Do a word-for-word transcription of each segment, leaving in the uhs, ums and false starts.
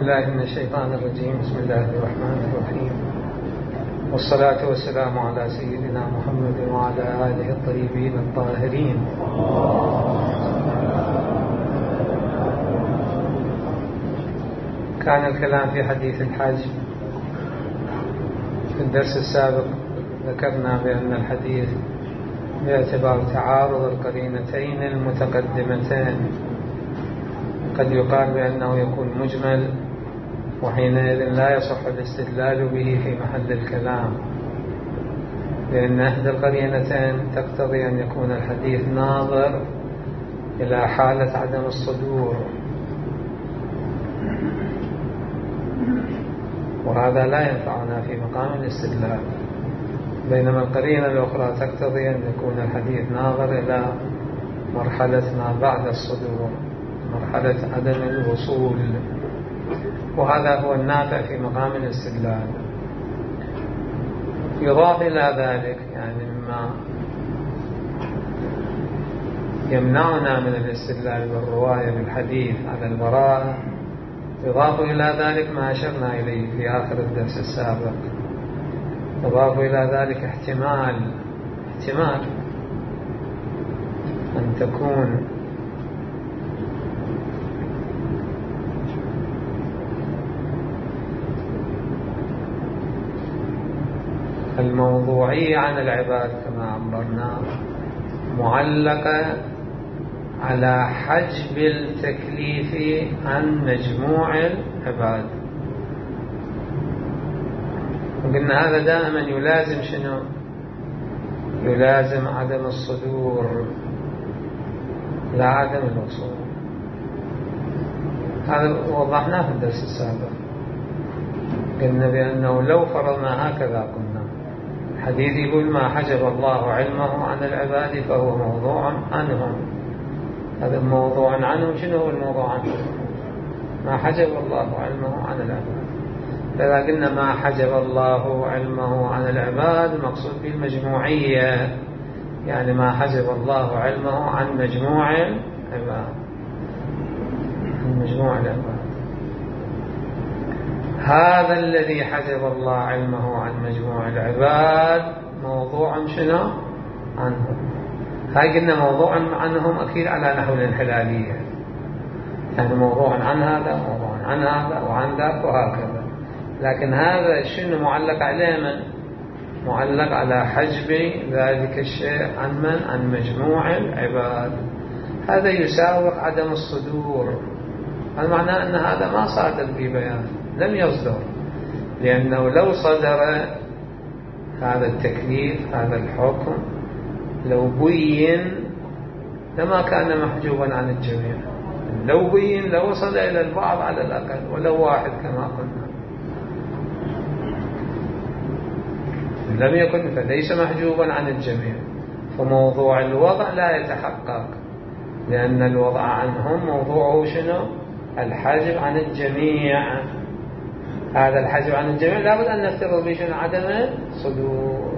بالله من الشيطان الرجيم. بسم الله الرحمن الرحيم، والصلاة والسلام على سيدنا محمد وعلى آله الطيبين الطاهرين. كان الكلام في حديث الحج. في الدرس السابق ذكرنا بأن الحديث باعتبار تعارض القرينتين المتقدمتين قد يقال بأنه يكون مجمل، وحينئذ لا يصح الاستدلال به في محل الكلام، لأن إحدى القرينتين تقتضي أن يكون الحديث ناظر إلى حالة عدم الصدور، وهذا لا ينفعنا في مقام الاستدلال، بينما القرينة الأخرى تقتضي أن يكون الحديث ناظر إلى مرحلة ما بعد الصدور، مرحلة عدم الوصول، وهذا هو النافع في مقام الاستدلال. يضاف إلى ذلك يعني مما يمنعنا من الاستدلال بالرواية بالحديث على البراءة، يضاف إلى ذلك ما أشرنا إليه في آخر الدرس السابق، يضاف إلى ذلك احتمال احتمال أن تكون الموضوعية عن العباد كما عبرنا معلقة على حجب التكليف عن مجموع العباد، وقلنا هذا دائما يلازم شنو؟ يلازم عدم الصدور لا عدم الوصول. هذا وضحناه في الدرس السابق، قلنا بأنه لو فرضنا هكذا قلنا الحديث يقول ما حجب الله علمه عن العباد فهو موضوع عنهم. هذا موضوع عنهم. شنو هو الموضوع عنهم؟ ما حجب الله علمه عن العباد. فإذا قلنا ما حجب الله علمه عن العباد المقصود بالمجموعية، يعني ما حجب الله علمه عن مجموع العباد، عن مجموع العباد. هذا الذي حجب الله علمه عن مجموع العباد موضوع شنو؟ عنهم. هاي قلنا موضوع عنهم أكيد على نحو الانحلالية، يعني موضوع عن هذا موضوع عن هذا وعن ذاك وهكذا. لكن هذا شنو معلق عليه؟ من معلق على حجب ذلك الشيء عن من؟ عن مجموع العباد. هذا يساوق عدم الصدور. هذا معناه أن هذا ما صادر ببيان، لم يصدر، لأنه لو صدر هذا التكليف هذا الحكم لو بين لما كان محجوبا عن الجميع، لو بين لوصل إلى البعض على الأقل ولو واحد كما قلنا، لم يكن فليس محجوبا عن الجميع. فموضوع الوضع لا يتحقق، لأن الوضع عنهم موضوعه شنو؟ الحجب عن الجميع. هذا الحجب عن الجميع لابد أن نفترض به شنو؟ عدم صدور،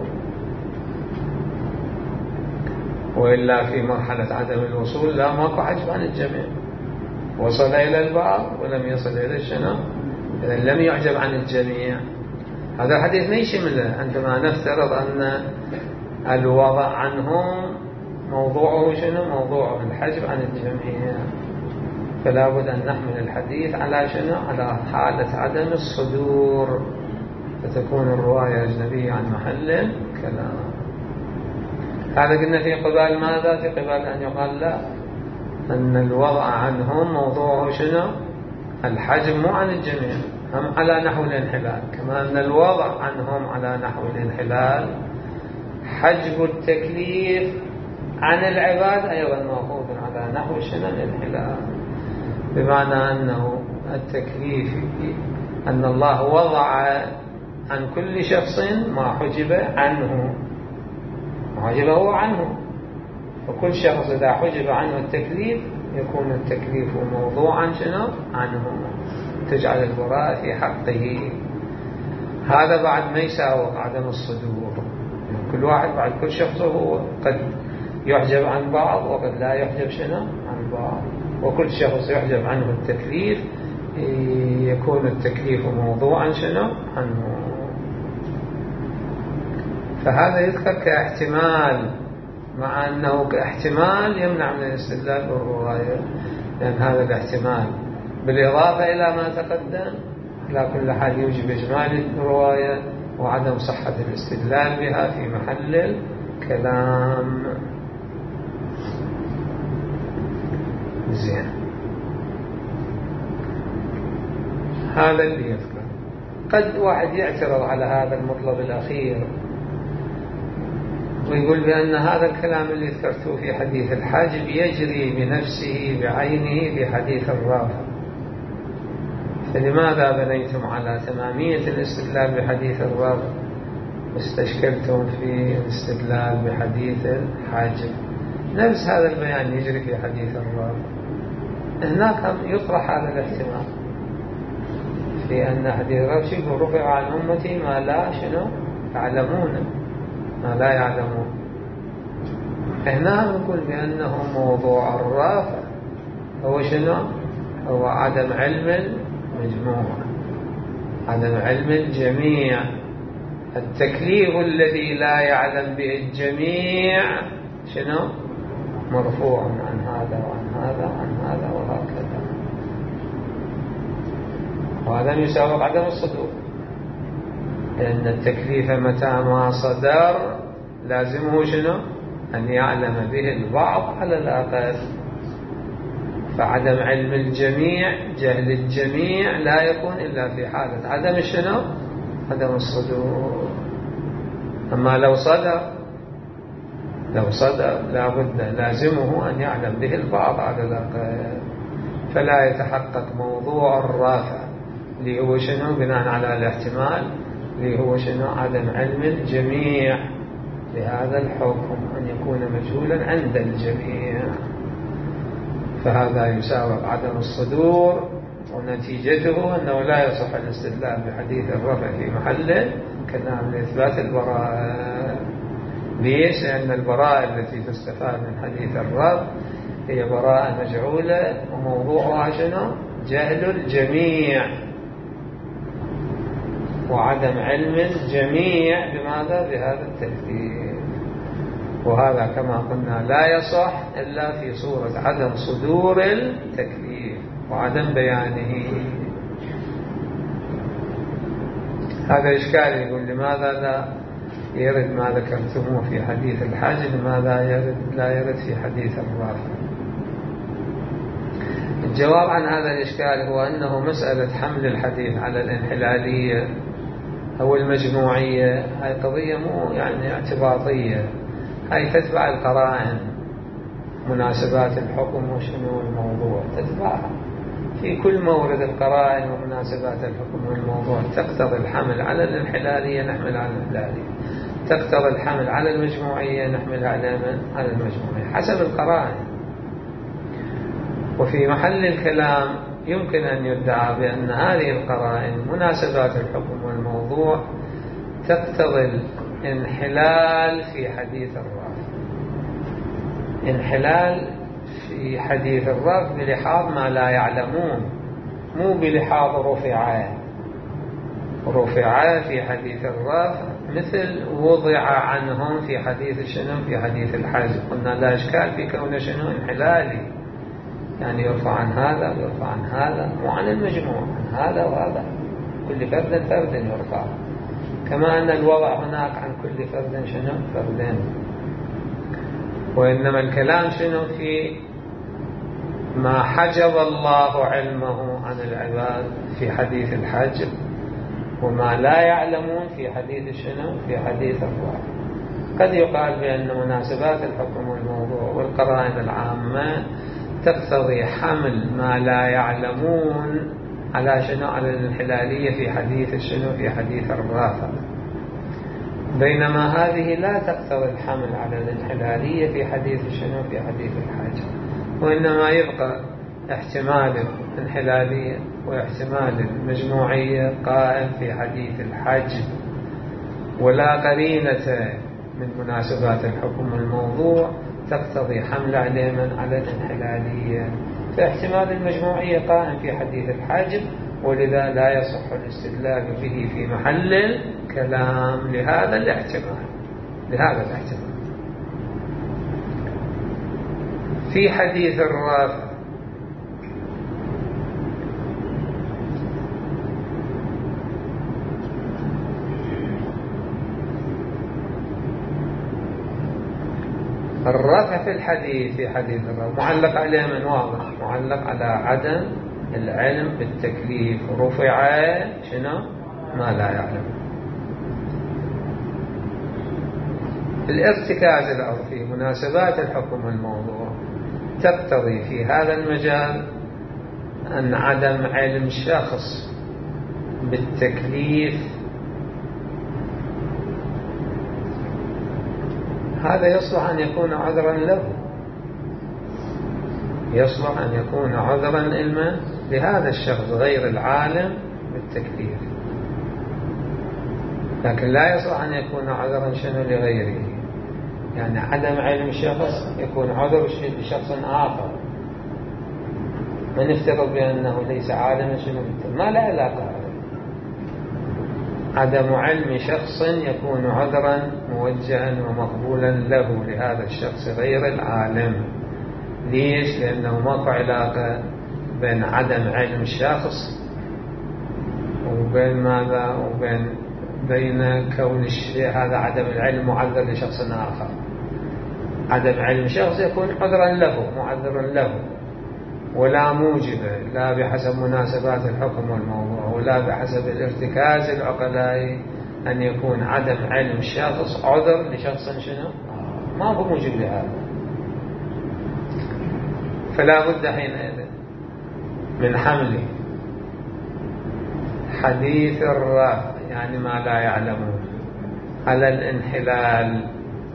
وإلا في مرحلة عدم الوصول لا ماكو حجب عن الجميع، وصل إلى البعض ولم يصل إلى شنو؟ إذا لم يعجب عن الجميع. هذا الحديث ما يشمله عندما نفترض أن الوضع عنهم موضوعه شنو؟ موضوع الحجب عن الجميع. فلا بد أن نحمل الحديث على شنو؟ على حالة عدم الصدور، فتكون الرواية أجنبية عن محل الكلام. هذا قلنا في قبال ماذا؟ في قبال أن يقال لا، أن الوضع عنهم موضوعه شنو؟ الحجب مو عن الجميع، هم على نحو الانحلال، كما أن الوضع عنهم على نحو الانحلال. حجب التكليف عن العباد أيضا موجود على نحو شنو؟ الانحلال، بمعنى أنه التكليف أن الله وضع عن كل شخص ما حجب عنه، ما حجب هو عنه، وكل شخص إذا حجب عنه التكليف يكون التكليف موضوعا شنو؟ عنه، تجعل البراءة في حقه. هذا بعد ما يساوق عدم الصدور، كل واحد بعد كل شخص هو قد يحجب عن بعض وقد لا يحجب شنو؟ عن بعض، وكل شخص يحجب عنه التكليف يكون التكليف موضوعا شنو عنه. فهذا يذكر كاحتمال، مع أنه كاحتمال يمنع من الاستدلال بالرواية، لأن هذا الاحتمال بالإضافة إلى ما تقدم على كل حال يوجب إجمال الرواية وعدم صحة الاستدلال بها في محل الكلام. زين، هذا اللي يذكر. قد واحد يعترض على هذا المطلب الأخير ويقول بأن هذا الكلام اللي ذكرته في حديث الحاجب يجري بنفسه بعينه في حديث الرافع، فلماذا بنيتم على تمامية الاستدلال بحديث الرافع واستشكلتم في الاستدلال بحديث الحاجب؟ نفس هذا البيان يجري في حديث الرافع. هناك يطرح هذا الاحتمال في أن حديث الرافع يقول رفع عن أمتي ما لا شنو يعلمون، ما لا يعلمون. هنا نقول بأنه موضوع الرافع هو شنو؟ هو عدم علم المجموع، عدم علم الجميع. التكليف الذي لا يعلم به الجميع شنو؟ مرفوع عن هذا وعن هذا وعن هذا وهكذا، وهذا يساوي عدم الصدور، لأن التكليف متى ما صدر لازمه شنو؟ أن يعلم به البعض على الأقل. فعدم علم الجميع، جهل الجميع لا يكون إلا في حالة عدم شنو؟ عدم الصدور. أما لو صدر لو صدر لابد لازمه أن يعلم به البعض على الأقل. فلا يتحقق موضوع الرافع اللي هو شنو؟ بناء على الاحتمال اللي هو شنو؟ عدم علم الجميع لهذا الحكم، أن يكون مجهولا عند الجميع. فهذا يساوي عدم الصدور، ونتيجته أنه لا يصح الاستدلال بحديث الرفع في محله كلام لإثبات البراءة. ليش؟ لأن البراءة التي تستفاد من حديث الرفع هي براءة مجعولة وموضوعها شنو؟ جهل الجميع وعدم علم الجميع بماذا؟ بهذا التكليف. وهذا كما قلنا لا يصح إلا في صورة عدم صدور التكليف وعدم بيانه. هذا إشكال، يقول لماذا لا يرد ما ذكرتموه في حديث الحاج، لماذا يرد لا يرد في حديث الرافع؟ الجواب عن هذا الإشكال هو أنه مسألة حمل الحديث على الانحلالية أو المجموعية هاي قضية مو يعني اعتباطية، هاي تتبع القرائن، مناسبات الحكم وشنو الموضوع تتبعها في كل مورد. القرائن ومناسبات الحكم والموضوع تقتضي الحمل على الانحلالية نحمل على الانحلالية، تقتضي الحمل على المجموعية نحمل على من؟ على المجموعية حسب القرائن. وفي محل الكلام يمكن أن يدعى بأن هذه القرائن مناسبات الحكم والموضوع تقتضي الانحلال في حديث الرافع، انحلال في حديث الرافع بلحاظ ما لا يعلمون، مو بلحاظ رفعا. رفعا في حديث الرافع مثل وضع عنهم في حديث شنو؟ في حديث الحاج. قلنا لا إشكال في كون شنو؟ انحلالي، يعني يرفع عن هذا ويرفع عن هذا، مو عن المجموع، عن هذا وهذا، كل فرد فرد يرفع. كما أن الوضع هناك عن كل فرد شنو؟ فردين. وإنما الكلام شنو؟ في ما حجب الله علمه عن العباد في حديث الحج، وما لا يعلمون في حديث شنو؟ في حديث الرافع. قد يقال بأن مناسبات الحكم والموضوع والقرائن العامة تقتضي حمل ما لا يعلمون على شنو؟ على الانحلالية في حديث شنو؟ في حديث الرافع. بينما هذه لا تقتضي الحمل على الانحلالية في حديث شنو؟ في حديث الحج، وإنما يبقى احتمال الانحلالية واحتمال المجموعية قائم في حديث الحج، ولا قرينة من مناسبات الحكم والموضوع تقتضي حمل عليه من على الانحلالية. فاحتمال المجموعية قائم في حديث الحاجب، ولذا لا يصح الاستدلال به في محل الكلام لهذا الاحتمال لهذا الاحتمال. في حديث الرافع الرافع في الحديث في حديث الرافع معلق عليه من واضح، معلق على عدم العلم بالتكليف، رفع شنو ما لا يعلم. الارتكاز العرفي مناسبات الحكم والموضوع تقتضي في هذا المجال أن عدم علم شخص بالتكليف هذا يصلح أن يكون عذرا له، يصلح أن يكون عذرا إلما لهذا الشخص غير العالم بالتكليف، لكن لا يصلح أن يكون عذرا شنو لغيره. يعني عدم علم شخص يكون عذر لشخص آخر، ما نفترض بأنه ليس عالما شنو ما لا علاقة. عدم علم شخص يكون عذرا موجها ومقبولا له لهذا الشخص غير العالم. ليش؟ لأنه ماكو علاقة بين عدم علم الشخص وبين ماذا وبين بين كون الشيء هذا عدم العلم معذر لشخص آخر. عدم علم شخص يكون عذرا له معذرا له، ولا موجب لا بحسب مناسبات الحكم والموضوع ولا بحسب الارتكاز العقلائي أن يكون عدم علم الشخص عذر لشخص شنو ما هو موجب لهذا. فلا بد حينئذ من حمل حديث الرافع يعني ما لا يعلمون على الانحلال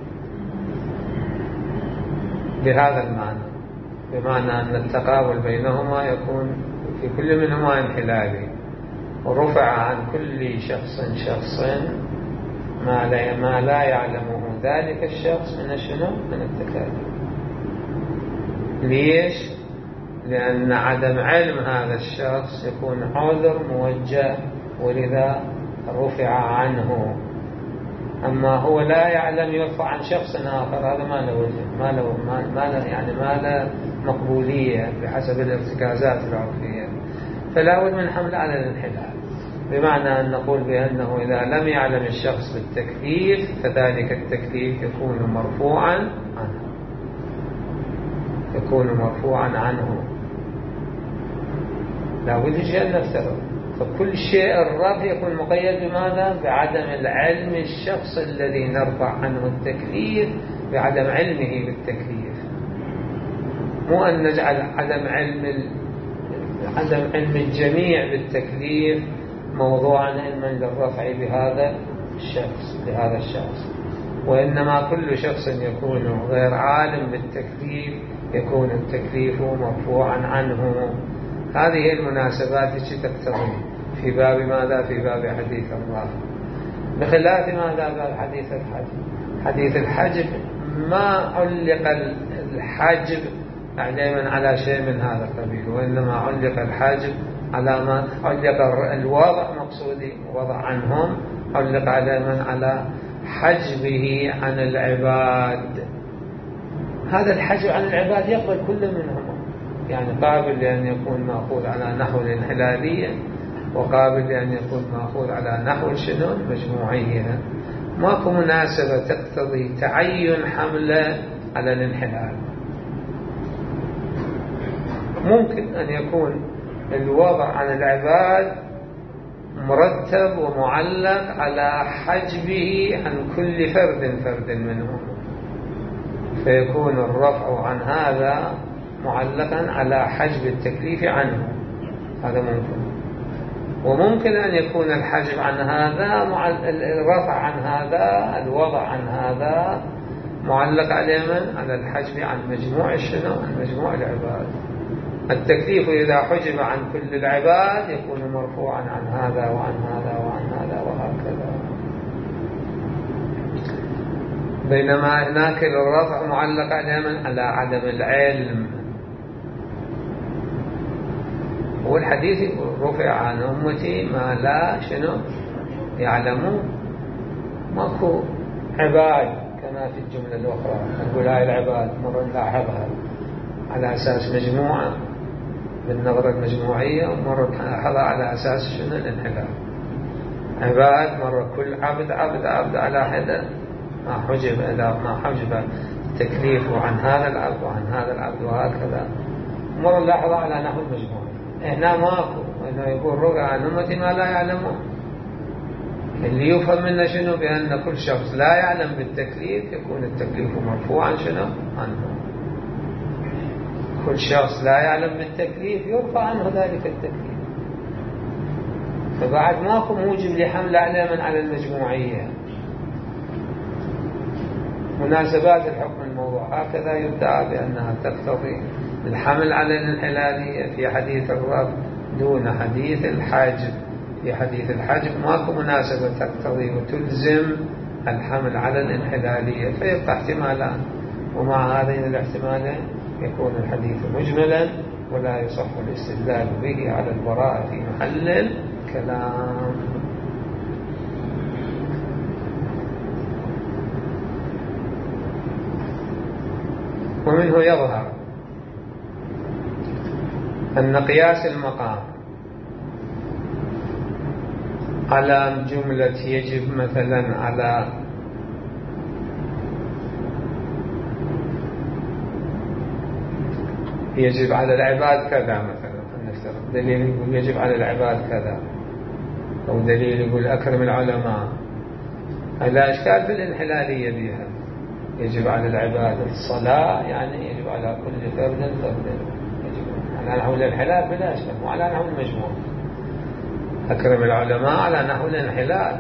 بهذا المعنى، بمعنى أن التقابل بينهما يكون في كل منهما انحلالي، ورفع عن كل شخص شخص ما لا, ما لا يعلمه ذلك الشخص من شنو من التكاليف. ليش؟ لأن عدم علم هذا الشخص يكون عذر موجه ولذا رفع عنه. أما هو لا يعلم يرفع عن شخص آخر هذا ما له وجه، ما له ما له يعني ما له مقبولية بحسب الارتكازات العرفية. فلا بد من حمل على الانحلال، بمعنى أن نقول بأنه إذا لم يعلم الشخص بالتكليف فذلك التكليف يكون مرفوعا عنه يكون مرفوعا عنه لا بد أن نفترض. فكل شيء الرفع يكون مقيد بماذا؟ بعدم العلم الشخص الذي نرفع عنه التكليف بعدم علمه بالتكليف، مو أن نجعل عدم علم عدم علم الجميع بالتكليف موضوعا علما للرفع بهذا الشخص لهذا الشخص، وإنما كل شخص يكون غير عالم بالتكليف يكون التكليف مرفوعا عنه. هذه المناسبات التي تقتضي في باب ماذا؟ في باب حديث الرافع، بخلاف ماذا؟ باب حديث الحجب. حديث الحجب ما علق الحجب دائما على شيء من هذا القبيل، وإنما علق الحجب على ما علق الوضع مقصودي وضع عنهم علق دائما على حجبه عن العباد. هذا الحجب عن العباد يقبل كل منهم، يعني قابل لأن يكون مأخوذ على نحو الانحلالية وقابل لأن يكون مأخوذ على نحو شنو المجموعية. ماكو مناسبة تقتضي تعين حمله على الانحلال. ممكن أن يكون الوضع عن العباد مرتب ومعلق على حجبه عن كل فرد فرد منهم، فيكون الرفع عن هذا معلقا على حجب التكليف عنه، هذا ممكن. وممكن أن يكون الحجب عن هذا الرفع عن هذا الوضع عن هذا معلق على من؟ على الحجب عن مجموع الشنو عن مجموع العباد. التكليف إذا حجب عن كل العباد يكون مرفوعا عن هذا وعن هذا وعن هذا وهكذا، بينما هناك الرفع معلق على من؟ على عدم العلم. هو الحديث يقول رفع عن أمتي ما لا شنو يعلمون. ماكو عباد كما في الجملة الأخرى نقول هاي العباد مرة نلاحظها على أساس مجموعة بالنظرة المجموعية، ومرة نلاحظها على أساس شنو الانحلال. عباد مرة كل عبد عبد عبد على حدة ما حجب إذا ما حجب تكليفه عن هذا العبد وعن هذا العبد وهكذا. مرة نلاحظها على نحو المجموعة. هنا ماكو إنه يقول رفع عن أمتي ما لا يعلمون. اللي يفهم منه شنو بأن كل شخص لا يعلم بالتكليف يكون التكليف مرفوعا شنو عنه. كل شخص لا يعلم بالتكليف يرفع عنه ذلك التكليف. فبعد ماكو موجب لحمل علما على المجموعية. مناسبات الحكم الموضوع هكذا يدعى بأنها تقتضي الحمل على الانحلالية في حديث الرب دون حديث الحاجب. في حديث الحاجب ماكو مناسبة تقتضي وتلزم الحمل على الانحلالية، فيبقى احتمالان، ومع هذين الاحتمالين يكون الحديث مجملا ولا يصح الاستدلال به على البراءة في محل الكلام. ومنه يظهر أن قياس المقام على جملة يجب مثلا على يجب على العباد كذا مثلا، دليل يقول يجب على العباد كذا، أو دليل يقول أكرم العلماء. هذا أشكال في الانحلالية بها. يجب على العباد الصلاة يعني يجب على كل فرد فرد، يجب على نحو الانحلال بلا أشكال، وعلى نحو المجموع. أكرم العلماء على نحو الانحلال.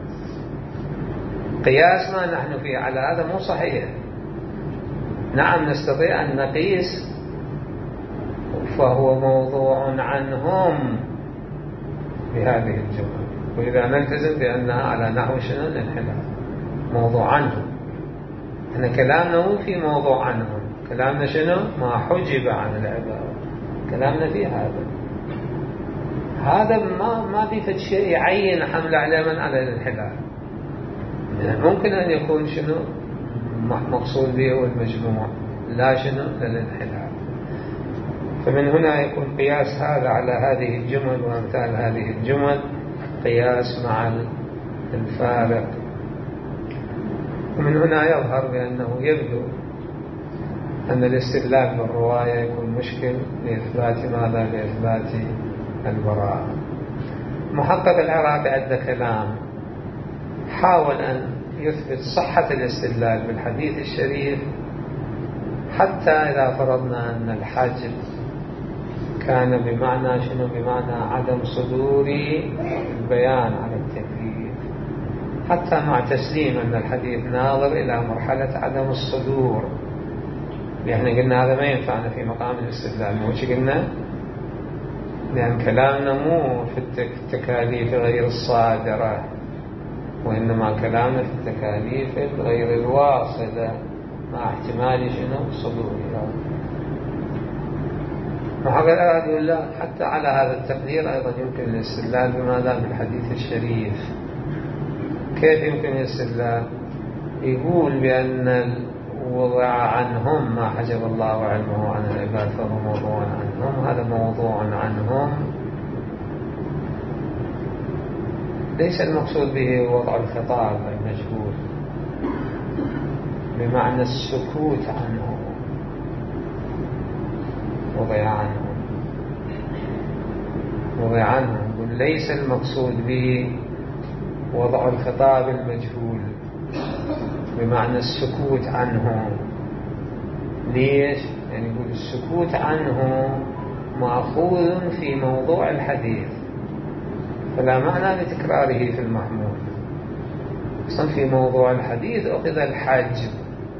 قياس ما نحن فيه على هذا مو صحيح. نعم نستطيع أن نقيس، فهو موضوع عنهم بهذه الجملة، وإذا نلتزم بأنها على نحو شنو الانحلال موضوع عنهم. احنا كلامنا مو في موضوع عنهم، كلامنا شنو ما حجب عن العباد، كلامنا في هذا. هذا ما ما في شيء يعين حمل علما على الانحلال. ممكن أن يكون شنو مقصود به المجموع لا شنو للانحلال. فمن هنا يكون قياس هذا على هذه الجمل وأمثال هذه الجمل قياس مع الفارق. ومن هنا يظهر بأنه يبدو أن الاستدلال بالرواية يكون مشكل لإثبات ماذا؟ لإثبات البراءة. محقق العراقي عنده كلام حاول أن يثبت صحة الاستدلال بالحديث الشريف، حتى إذا فرضنا أن الحاجب كان بمعنى شنو؟ بمعنى عدم صدور البيان على التكليف، حتى مع تسليم أن الحديث ناظر إلى مرحلة عدم الصدور. يعني قلنا هذا ما ينفعنا في مقام الاستدلال. مو شي قلنا؟ لأن كلامنا مو في التكاليف غير الصادرة، وإنما كلامنا في التكاليف غير الواصلة مع احتمال شنو صدورها. وحقا يقول لا، حتى على هذا التقدير أيضا يمكن الاستدلال بماذا؟ بالحديث الشريف. كيف يمكن الاستدلال؟ يقول بأن وضع عنهم ما حجب الله علمه عن العباد فهو موضوع عنهم. هذا موضوع عنهم ليس المقصود به وضع الخطاب المجهول بمعنى السكوت عنه، وضع عنهم وضع عنهم ليس المقصود به وضع الخطاب المجهول بمعنى السكوت عنه. ليش؟ يعني يقول السكوت عنه مأخوذ في موضوع الحديث، فلا معنى لتكراره في المحمول. أصلا في موضوع الحديث أخذ الحجب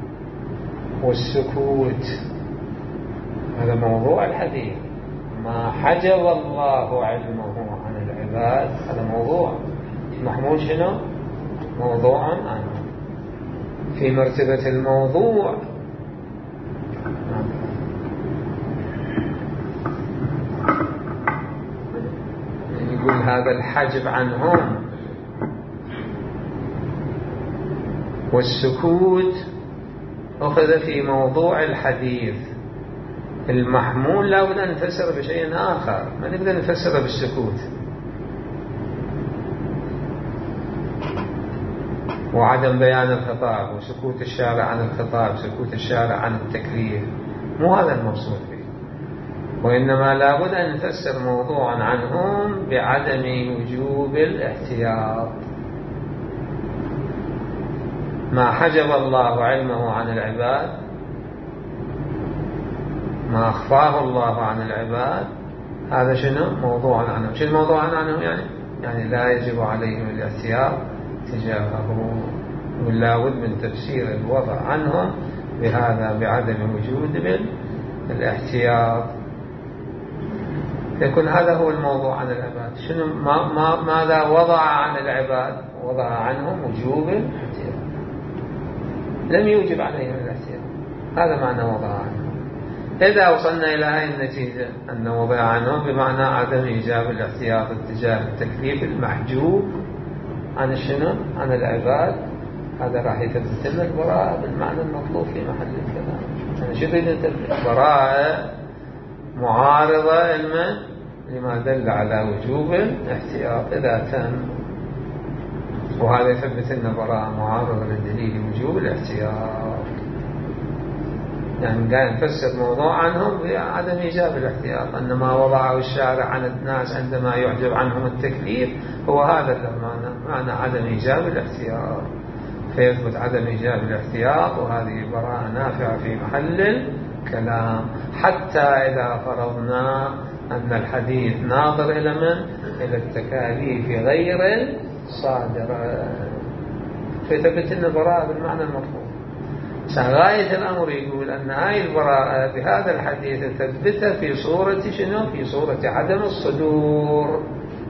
والسكوت، هذا موضوع الحديث. ما حجب الله علمه عن العباد هذا موضوع محمول شنو؟ موضوع عنه. في مرتبة الموضوع هذا الحجب عنهم والسكوت أخذ في موضوع الحديث المحمول، لا بد أن نفسر بشيء آخر، ما نقدر نفسره بالسكوت. وعدم بيان الخطاب وسكوت الشارع عن الخطاب، سكوت الشارع عن التكليف، مو هذا المقصود به، وإنما لا بد أن نفسر موضوعا عنهم بعدم وجوب الاحتياط. ما حجب الله علمه عن العباد، ما أخفاه الله عن العباد، هذا شنو؟ موضوع عنهم. شنو الموضوع عنهم يعني؟ يعني لا يجب عليهم الاحتياط تجاهه، ولا بد من تفسير الوضع عنهم بهذا بعدم وجود الاحتياط. يكون هذا هو الموضوع عن العباد. شنو ما ما ماذا وضع عن العباد؟ وضع عنهم وجوب الاحتياط، لم يوجب عليهم الاحتياط، هذا معنى وضع عنهم. إذا وصلنا إلى هذه النتيجة أن وضع عنهم بمعنى عدم إيجاب الاحتياط اتجاه التكليف المحجوب عن شنو؟ عن العباد، هذا راح يثبت لنا البراءة بالمعنى المطلوب في محل الكلام. يعني شو بدنا البراءة؟ معارضة لمن؟ لما دل على وجوب الاحتياط إذا تم، وهذا يثبت لنا براءة معارضة للدليل وجوب الاحتياط. يعني قاعد نفسر موضوع عنهم بعدم إيجاب الاحتياط، أن ما وضعه الشارع عن الناس عندما يعجب عنهم التكليف هو هذا المعنى، معنى عدم إيجاب الاحتياط، فيثبت عدم إيجاب الاحتياط، وهذه براءة نافعة في محل الكلام. حتى إذا فرضنا أن الحديث ناظر إلى من؟ إلى التكاليف غير الصادرة، فيثبت لنا براءة بالمعنى المطلوب. غاية الأمر يقول أن هاي البراءة بهذا الحديث ثبتها في صورة شنو؟ في صورة عدم الصدور.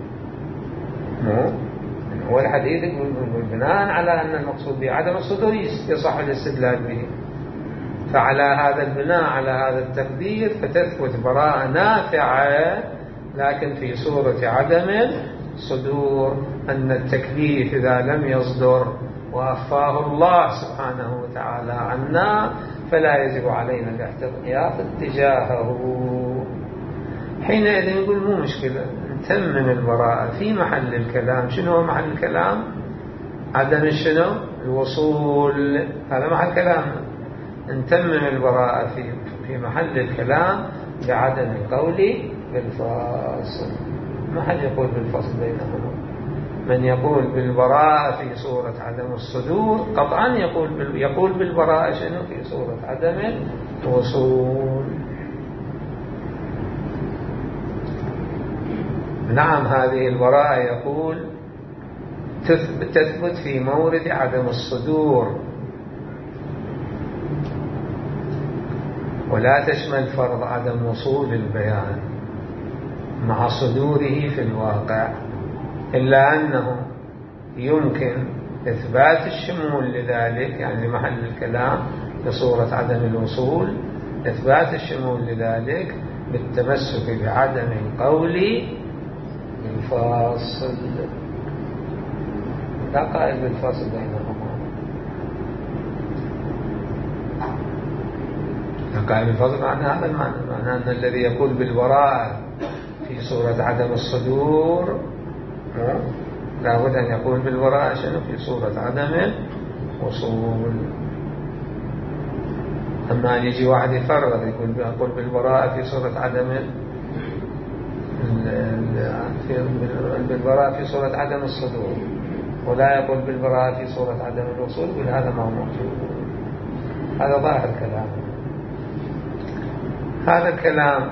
مو هو الحديث يقول بناء على أن المقصود بعدم الصدور يصح الاستدلال به، فعلى هذا البناء على هذا التقدير فتثبت براءة نافعة لكن في صورة عدم الصدور، أن التكليف إذا لم يصدر وأخفاه الله سبحانه وتعالى عنا فلا يجب علينا الاحتياط اتجاهه. حينئذ نقول مو مشكلة، نتمم البراءة في محل الكلام. شنو هو محل الكلام؟ عدم شنو؟ الوصول، هذا محل كلامنا. نتمم البراءة في في محل الكلام بعدم القول بالفاصل. ما حد يقول بالفصل بينهما. من يقول بالبراءة في صورة عدم الصدور قطعا يقول يقول بالبراءة شنو؟ في صورة عدم الوصول. نعم، هذه البراءة يقول تثبت في مورد عدم الصدور، ولا تشمل فرض عدم وصول البيان مع صدوره في الواقع، إلا أنه يمكن إثبات الشمول لذلك، يعني لمحل الكلام لصورة عدم الوصول، إثبات الشمول لذلك بالتمسك بعدم القول بالفاصل. لا قائل بالفاصل بينهما، لا قائل بالفاصل معنى هذا المعنى، معنى أن الذي يقول بالبراءة في صورة عدم الصدور لا بد أن يقول بالبراءة شنو؟ في صورة عدم الوصول. أما أن يجي واحد يفرض يقول يقول بالبراءة في صورة عدم بالبراءة في صورة عدم الصدور، ولا يقول بالبراءة في صورة عدم الوصول، يقول هذا ما هو موجود. هذا ظاهر الكلام. هذا الكلام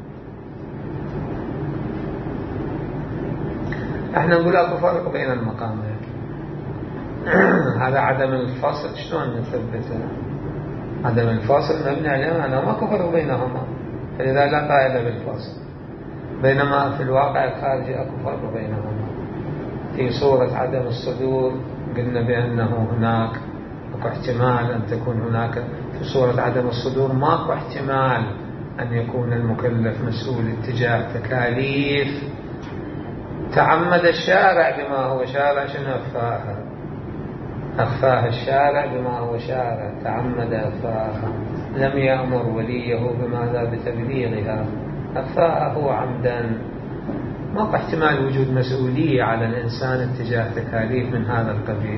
احنا نقول اكو فرق بين المقامين. هذا عدم الفصل شلون نثبته؟ عدم الفصل مبني عليه أنه ماكو فرق بينهما، فلذا لا قائل بالفصل. بينما في الواقع الخارجي اكو فرق بينهما. في صورة عدم الصدور قلنا بأنه هناك اكو احتمال أن تكون هناك، في صورة عدم الصدور ماكو احتمال أن يكون المكلف مسؤول اتجاه تكاليف تعمد الشارع بما هو شارع، شنو أخفاها؟ أخفاها الشارع بما هو شارع، تعمد أخفاها، لم يأمر وليه بماذا؟ بتبليغها، أخفاها هو عمدا. ما احتمال وجود مسؤولية على الإنسان اتجاه تكاليف من هذا القبيل،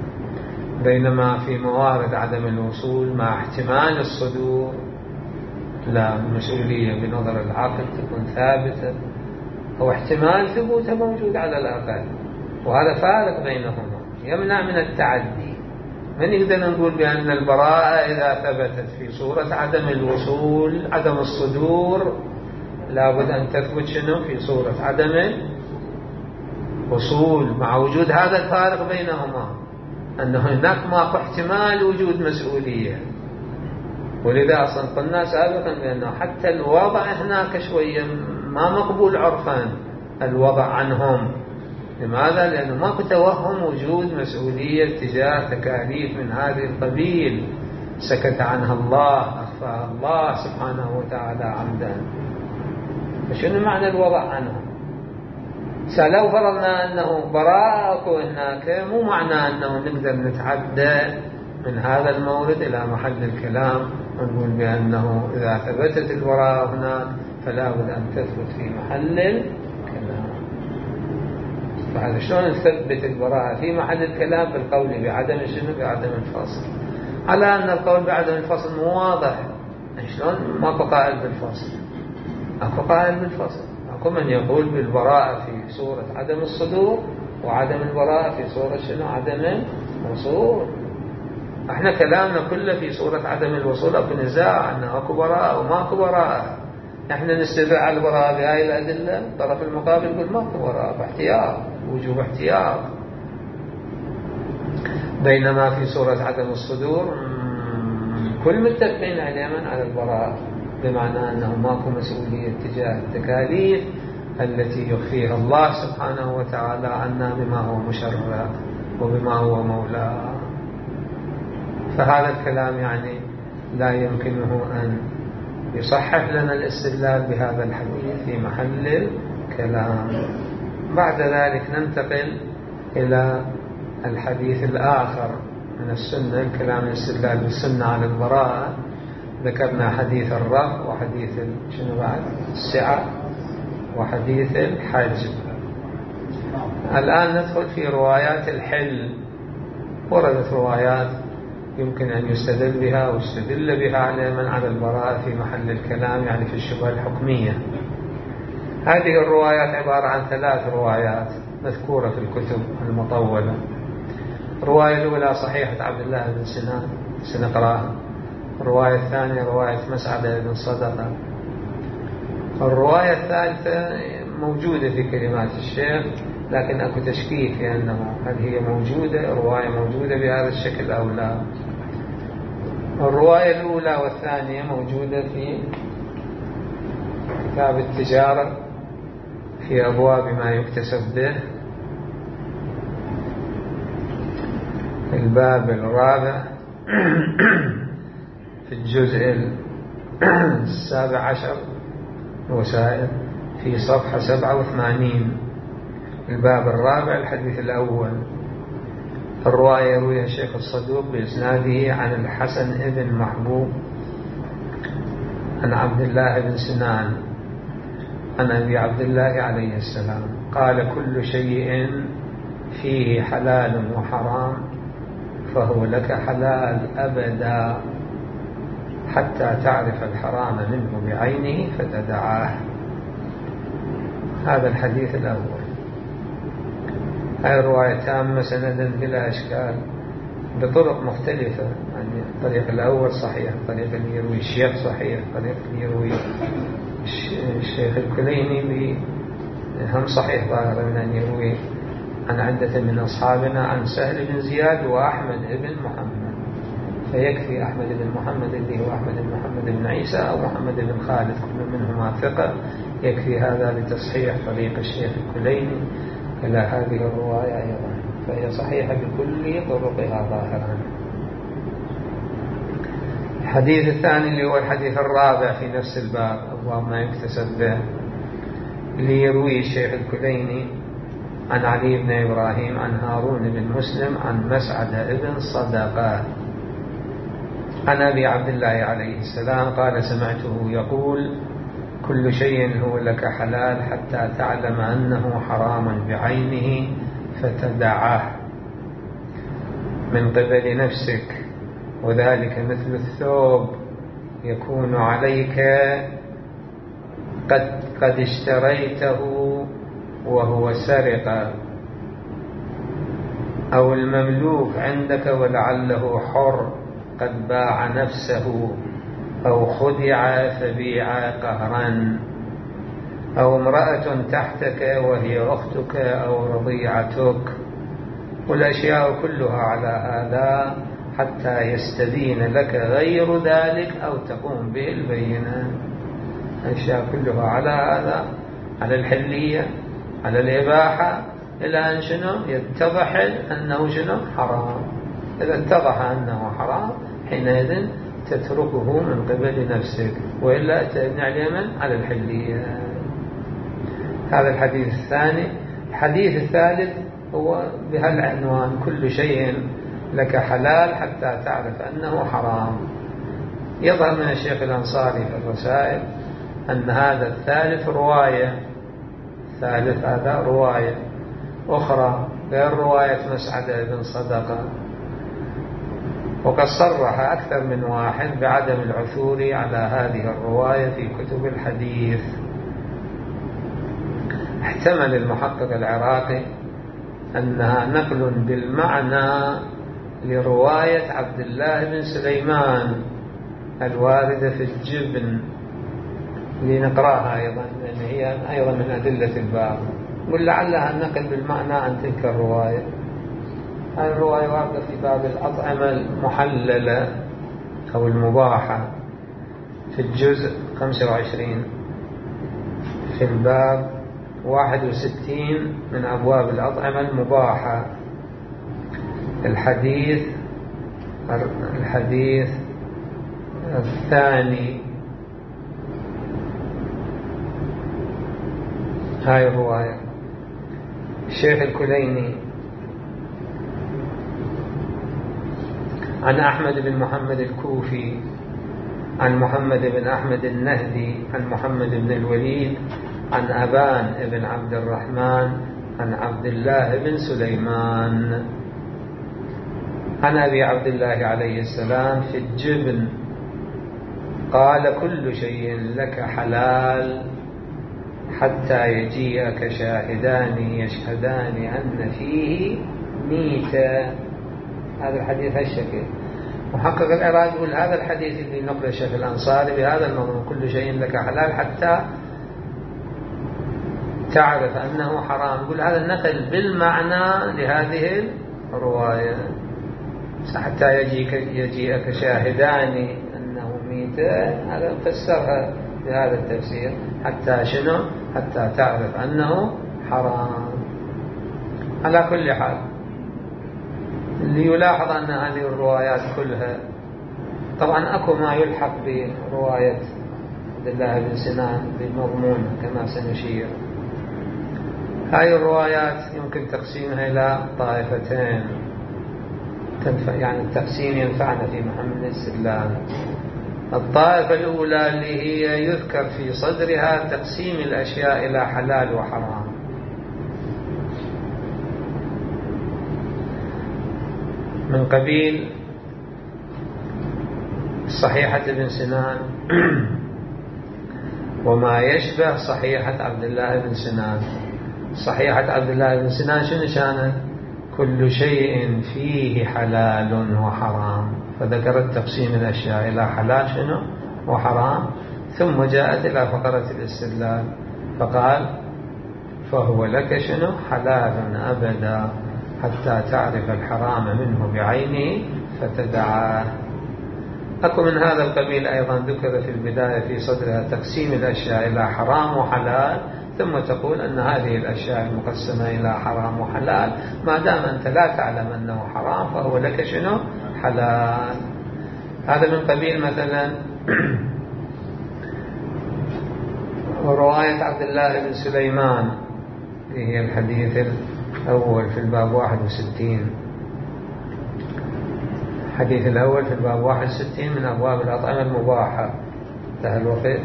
بينما في موارد عدم الوصول مع احتمال الصدور لا، المسؤولية بنظر العقل تكون ثابتة، أو احتمال ثبوتها موجود على الأقل، وهذا فارق بينهما يمنع من التعدي. من يقدر نقول بأن البراءة إذا ثبتت في صورة عدم الوصول عدم الصدور لابد أن تثبت شنو؟ في صورة عدم الوصول، مع وجود هذا الفارق بينهما، أن هناك ماكو احتمال وجود مسؤولية. ولذا أصلا قلنا سابقا بأنه حتى الوضع هناك شوية ما مقبول عرفا الوضع عنهم. لماذا؟ لأنه ماكو توهم وجود مسؤولية تجاه تكاليف من هذه القبيل، سكت عنها الله، أخفاها الله سبحانه وتعالى عمدا. فشنو معنى الوضع عنهم؟ لو فرضنا أنه براءة هناك، مو معنى أنه نقدر نتعدى من هذا المورد إلى محل الكلام ونقول بأنه إذا ثبتت البراءة هناك فلا بد أن تثبت في محل الكلام. فهذا شلون نثبت البراءة في محل الكلام؟ بالقول بعدم شنو؟ بعدم الفصل. على أن القول بعدم الفصل مو واضح. شلون ماكو قائل بالفصل؟ أكو قائل بالفصل. أكو من يقول بالبراءة في صورة عدم الصدور، وعدم البراءة في صورة شنو؟ عدم الوصول. احنا كلامنا كله في صورة عدم الوصول. أكو نزاع أنه أكو براءة وماكو براءة. احنا نستدعي على البراءة بهاي الأدلة، الطرف المقابل يقول ماكو براءة، باحتياط، وجوب احتياط. بينما في صورة عدم الصدور كل متفقين عليها على البراءة، بمعنى أنه ماكو مسؤولية تجاه التكاليف التي يخفيها الله سبحانه وتعالى عنا بما هو مشرع وبما هو مولاه. فهذا الكلام يعني لا يمكنه أن يصحح لنا الاستدلال بهذا الحديث في محل الكلام. بعد ذلك ننتقل إلى الحديث الآخر من السنة، الكلام الاستدلال بالسنة على البراءة. ذكرنا حديث الرفع وحديث شنو بعد؟ السعة وحديث الحج. الآن ندخل في روايات الحل. وردت روايات يمكن أن يستدل بها واستدل بها على من على البراءة في محل الكلام، يعني في الشبهة الحكمية. هذه الروايات عبارة عن ثلاث روايات مذكورة في الكتب المطولة. الرواية الأولى صحيحة عبد الله بن سنان سنقراها. الرواية الثانية رواية مسعد بن صدقة. الرواية الثالثة موجودة في كلمات الشيخ، لكن أكو تشكيك في أنه هل هي موجودة، رواية موجودة بهذا الشكل أو لا. الرواية الأولى والثانية موجودة في كتاب التجارة في أبواب ما يكتسب به، الباب الرابع في الجزء السابع عشر وسائل، في صفحة سبعة وثمانين، الباب الرابع الحديث الأول. الرواية يرويها الشيخ الصدوق بإسناده عن الحسن ابن محبوب عن عبد الله بن سنان عن أبي عبد الله عليه السلام قال: كل شيء فيه حلال وحرام فهو لك حلال أبدا حتى تعرف الحرام منه بعينه فتدعاه. هذا الحديث الأول. هذه الرواية تامة سندا بلا إشكال بطرق مختلفة. يعني الطريق الأول صحيح، الطريق اللي يروي الشيخ صحيح، الطريق اللي يروي الشيخ الكليني هم صحيح ظاهرا من أن يروي عن عدة من أصحابنا عن سهل بن زياد وأحمد بن محمد، فيكفي أحمد بن محمد اللي هو أحمد بن محمد بن عيسى أو محمد بن خالد كل منهما ثقة، يكفي هذا لتصحيح طريق الشيخ الكليني إلى هذه الرواية أيضا، فهي صحيحة بكل طرقها ظاهرا. الحديث الثاني اللي هو الحديث الرابع في نفس الباب أبواب ما يكتسب به، اللي يروي الشيخ الكليني عن علي بن إبراهيم عن هارون بن مسلم عن مسعد بن صدقة عن أبي عبد الله عليه السلام قال سمعته يقول كل شيء هو لك حلال حتى تعلم أنه حرام بعينه فتدعه من قبل نفسك، وذلك مثل الثوب يكون عليك قد, قد اشتريته وهو سرقة، أو المملوك عندك ولعله حر قد باع نفسه، أو خدع فبيع قهرا، أو امرأة تحتك وهي أختك أو رضيعتك، والأشياء كلها على هذا حتى يستبين لك غير ذلك أو تقوم به البينة. الأشياء كلها على هذا، على الحلية، على الإباحة، إلى أن شنو يتضح أنه شنو حرام. إذا اتضح أنه حرام حينئذ تتركه من قبل نفسك، وإلا تبني على من؟ على الحلية. هذا الحديث الثاني. الحديث الثالث هو بهالعنوان كل شيء لك حلال حتى تعرف أنه حرام. يظهر من الشيخ الأنصاري في الرسائل أن هذا الثالث رواية، الثالث هذا رواية أخرى غير رواية مسعد بن صدقة، وقد صرح أكثر من واحد بعدم العثور على هذه الرواية في كتب الحديث. احتمل المحقق العراقي أنها نقل بالمعنى لرواية عبد الله بن سليمان الواردة في الجبن، لنقراها أيضا لأن هي أيضا من أدلة الباب، ولعلها النقل بالمعنى عن تلك الرواية. هذه الرواية واردة في باب الأطعمة المحللة أو المباحة في الجزء خمسة وعشرين، في الباب واحد وستين من أبواب الأطعمة المباحة. الحديث الحديث الثاني هاي الرواية. الشيخ الكليني عن أحمد بن محمد الكوفي عن محمد بن أحمد النهدي عن محمد بن الوليد عن أبان بن عبد الرحمن عن عبد الله بن سليمان عن أبي عبد الله عليه السلام في الجبن قال كل شيء لك حلال حتى يجيئك شاهدان يشهدان أن فيه ميتة. هذا الحديث هالشكل. محقق العراقي يقول هذا الحديث اللي نقل الشيخ الأنصاري بهذا المضمون كل شيء لك حلال حتى تعرف أنه حرام، يقول هذا النقل بالمعنى لهذه الرواية حتى يجيك يجيئك شاهدان أنه ميتة. هذا فسرها بهذا التفسير حتى شنو؟ حتى تعرف أنه حرام. على كل حال اللي يلاحظ أن هذه الروايات كلها طبعا أكو ما يلحق برواية عبد الله بن سنان بالمضمون كما سنشير. هاي الروايات يمكن تقسيمها إلى طائفتين، يعني التقسيم ينفعنا في محمد السلام. الطائفة الأولى اللي هي يذكر في صدرها تقسيم الأشياء إلى حلال وحرام، من قبيل صحيحة ابن سنان وما يشبه صحيحة عبد الله بن سنان. صحيحة عبد الله بن سنان شنو شانه؟ كل شيء فيه حلال وحرام، فذكرت تقسيم الأشياء إلى حلال شنو وحرام، ثم جاءت إلى فقرة الاستدلال فقال فهو لك شنو حلال أبدا حتى تعرف الحرام منه بعينه فتدعاه. أكو من هذا القبيل أيضا ذكر في البداية في صدرها تقسيم الأشياء إلى حرام وحلال، ثم تقول أن هذه الأشياء المقسمة إلى حرام وحلال ما دام أنت لا تعلم أنه حرام فهو لك شنو حلال. هذا من قبيل مثلا رواية عبد الله بن سليمان هي الحديث الأول في الباب واحد وستين. الحديث الأول في الباب واحد وستين من أبواب الأطعمة المباحة. انتهى الوقت.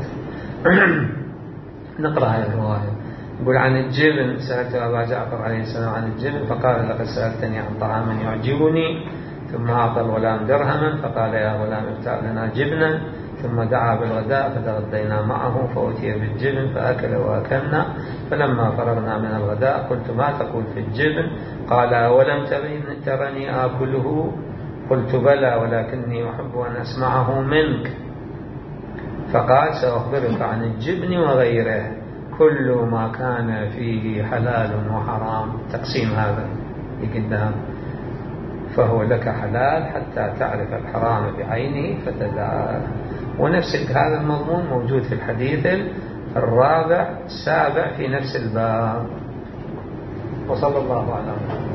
نقرأ هذه الرواية. يقول عن الجبن: سألت أبا جعفر عليه السلام عن الجبن فقال: لقد سألتني عن طعام يعجبني. ثم أعطى الغلام درهما فقال: يا غلام ابتع لنا جبنا. ثم دعا بالغداء فتغدينا معه فأتي بالجبن فأكل وأكلنا. فلما فرغنا من الغداء قلت: ما تقول في الجبن؟ قال: أولم ترني آكله؟ قلت: بلى، ولكني أحب أن أسمعه منك. فقال: سأخبرك عن الجبن وغيره، كل ما كان فيه حلال وحرام. تقسيم هذا قدام: فهو لك حلال حتى تعرف الحرام بعينه فتدعاه. ونفس هذا المضمون موجود في الحديث الرابع السابع في نفس الباب. وصلى الله على محمد.